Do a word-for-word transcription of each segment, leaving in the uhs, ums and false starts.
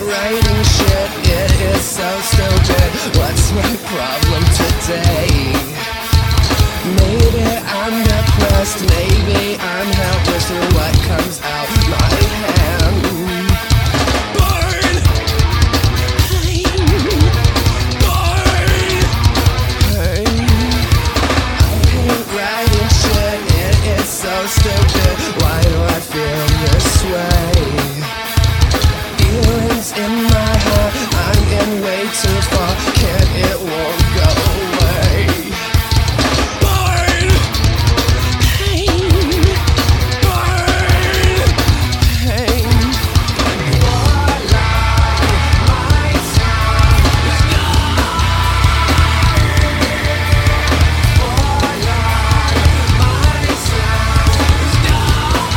writing shit, it is so stupid. What's my problem today? Maybe I'm depressed, maybe I'm helpless through what comes out my hand. Burn! Pain! Burn! Pain! I hate writing shit, it is so stupid. Why do I feel this way? Feelings in my heart, I'm in way too far. Can't, it won't go away. Burn! Pain! Burn! Pain! For life, my sound is dying. For life, my sound is dying.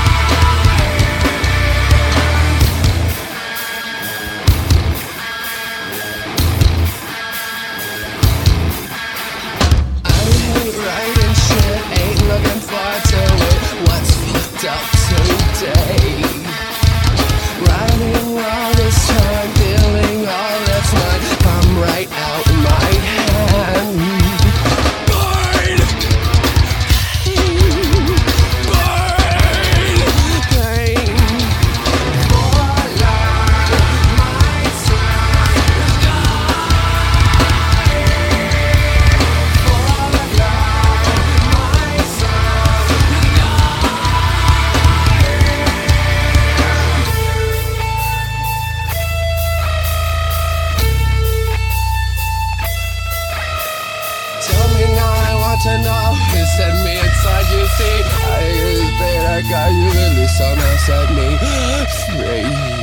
Writing shit, ain't looking far to it. What's fucked up today? Writing all this time, feeling all that's mine. I'm right out my hand. Burn! Pain! Burn! Pain! For life, my sound is dying. For life, my sound is dying. Tell me now, I want to know. You set me inside, you see. I is bad, I got you released, so now set me free.